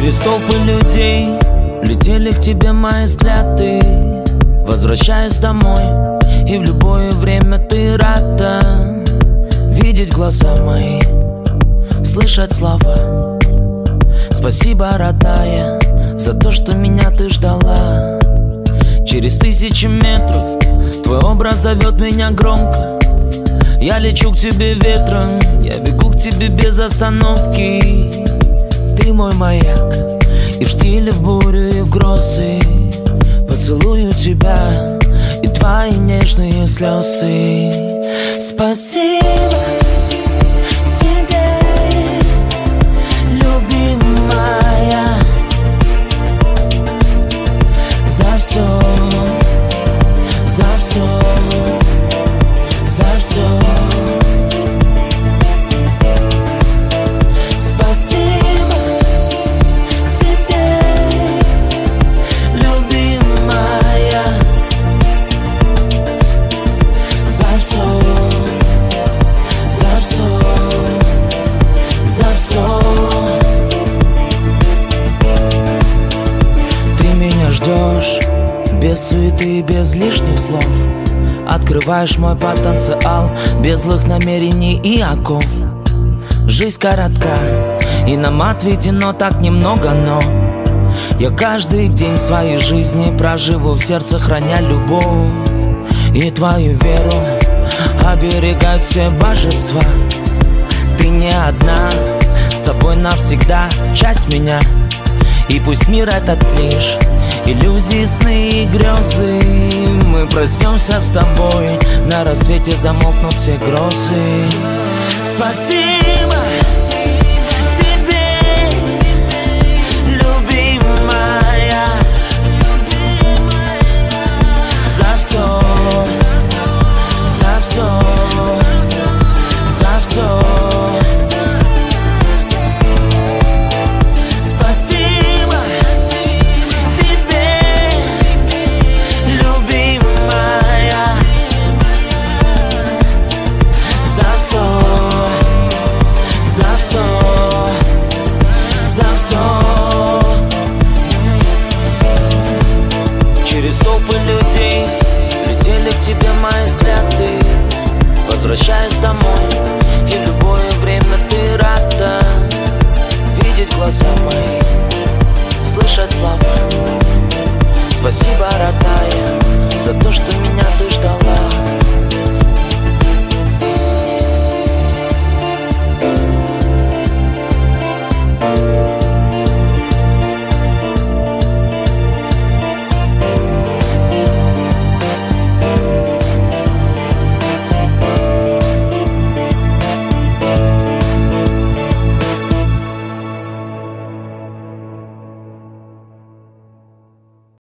Через толпы людей летели к тебе мои взгляды. Возвращаюсь домой, и в любое время ты рада видеть глаза мои, слышать слова. Спасибо, родная, за то, что меня ты ждала. Через 1000 метров твой образ зовет меня громко. Я лечу к тебе ветром, я бегу к тебе без остановки. Ты мой маяк, и в штиле, в бурю, и в грозы. Поцелую тебя и твои нежные слезы. Спасибо тебе, любимая, за все, за все, за все. Спасибо тебе, любимая, за все, за все, за все. Ты меня ждешь без суеты и без лишних слов. Открываешь мой потенциал без злых намерений и оков. Жизнь коротка, и нам отведено так немного, но я каждый день своей жизни проживу в сердце, храня любовь и твою веру. Оберегают все божества. Ты не одна, с тобой навсегда часть меня. И пусть мир этот лишь иллюзии, сны и грезы, мы проснемся с тобой, на рассвете замолкнут все грозы. Спасибо